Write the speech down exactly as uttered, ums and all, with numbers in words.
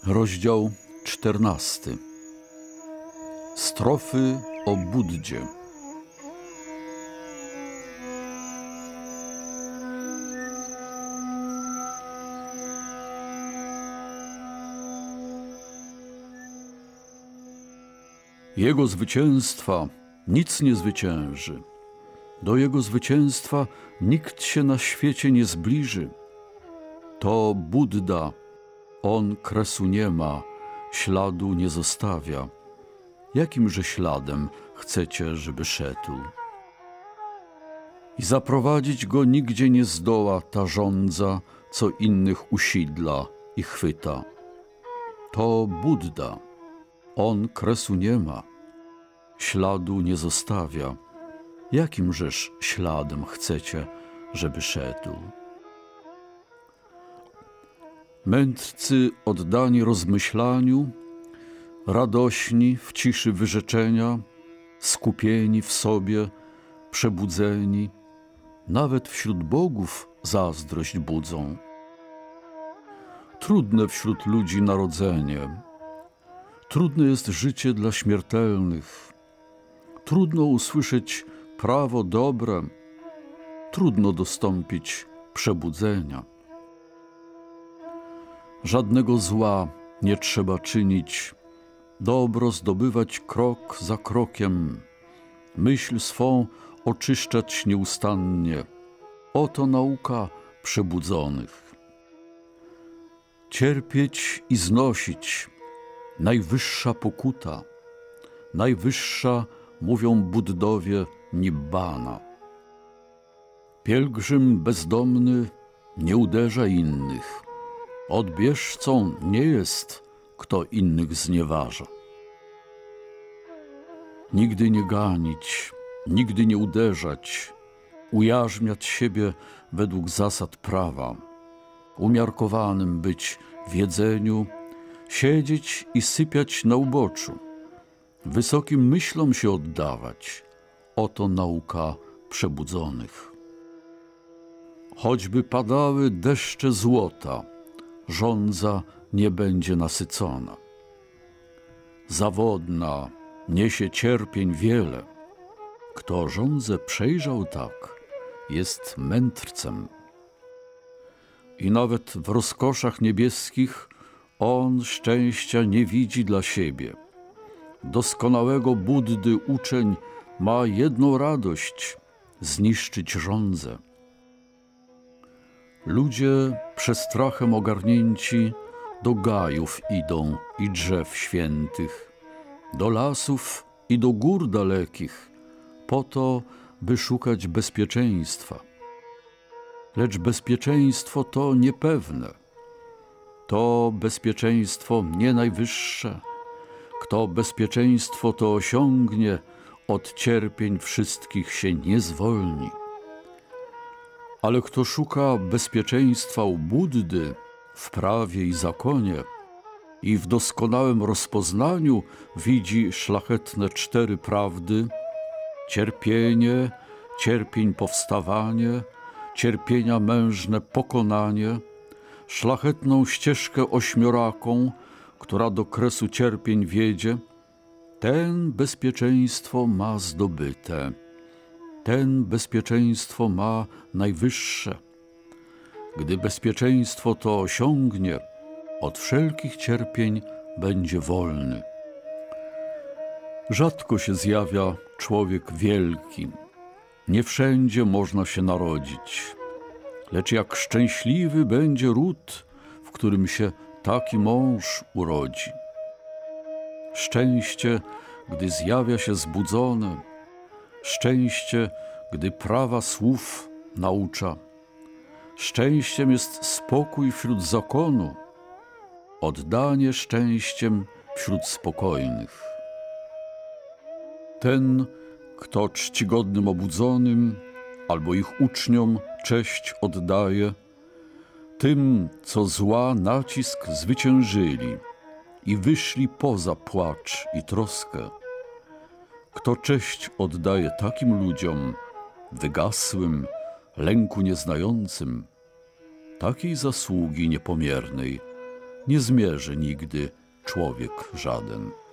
Rozdział czternasty. Strofy o Buddzie. Jego zwycięstwa nic nie zwycięży. Do jego zwycięstwa nikt się na świecie nie zbliży. To Budda. On kresu nie ma, śladu nie zostawia. Jakimże śladem chcecie, żeby szedł? I zaprowadzić go nigdzie nie zdoła ta żądza, co innych usidla i chwyta. To Budda. On kresu nie ma, śladu nie zostawia. Jakimżeż śladem chcecie, żeby szedł? Mędrcy oddani rozmyślaniu, radośni w ciszy wyrzeczenia, skupieni w sobie, przebudzeni, nawet wśród bogów zazdrość budzą. Trudne wśród ludzi narodzenie, trudne jest życie dla śmiertelnych, trudno usłyszeć prawo dobre, trudno dostąpić przebudzenia. Żadnego zła nie trzeba czynić, dobro zdobywać krok za krokiem, myśl swą oczyszczać nieustannie. Oto nauka przebudzonych. Cierpieć i znosić, najwyższa pokuta, najwyższa, mówią Buddowie, nibbana. Pielgrzym bezdomny nie uderza innych. Odbieżcą nie jest, kto innych znieważa. Nigdy nie ganić, nigdy nie uderzać, ujarzmiać siebie według zasad prawa, umiarkowanym być w jedzeniu, siedzieć i sypiać na uboczu, wysokim myślom się oddawać. Oto nauka przebudzonych. Choćby padały deszcze złota, żądza nie będzie nasycona. Zawodna niesie cierpień wiele. Kto żądzę przejrzał tak, jest mędrcem. I nawet w rozkoszach niebieskich on szczęścia nie widzi dla siebie. Doskonałego Buddy uczeń ma jedną radość – zniszczyć żądzę. Ludzie przestrachem ogarnięci do gajów idą i drzew świętych, do lasów i do gór dalekich, po to, by szukać bezpieczeństwa. Lecz bezpieczeństwo to niepewne. To bezpieczeństwo nie najwyższe. Kto bezpieczeństwo to osiągnie, od cierpień wszystkich się nie zwolni. Ale kto szuka bezpieczeństwa u Buddy w prawie i zakonie i w doskonałym rozpoznaniu widzi szlachetne cztery prawdy: cierpienie, cierpień powstawanie, cierpienia mężne pokonanie, szlachetną ścieżkę ośmioraką, która do kresu cierpień wiedzie, ten bezpieczeństwo ma zdobyte. Ten bezpieczeństwo ma najwyższe. Gdy bezpieczeństwo to osiągnie, od wszelkich cierpień będzie wolny. Rzadko się zjawia człowiek wielki. Nie wszędzie można się narodzić. Lecz jak szczęśliwy będzie ród, w którym się taki mąż urodzi. Szczęście, gdy zjawia się zbudzone, szczęście, gdy prawa słów naucza. Szczęściem jest spokój wśród zakonu, oddanie szczęściem wśród spokojnych. Ten, kto czcigodnym obudzonym albo ich uczniom cześć oddaje, tym, co zła nacisk zwyciężyli i wyszli poza płacz i troskę, Kto cześć oddaje takim ludziom, wygasłym, lęku nieznającym, takiej zasługi niepomiernej nie zmierzy nigdy człowiek żaden.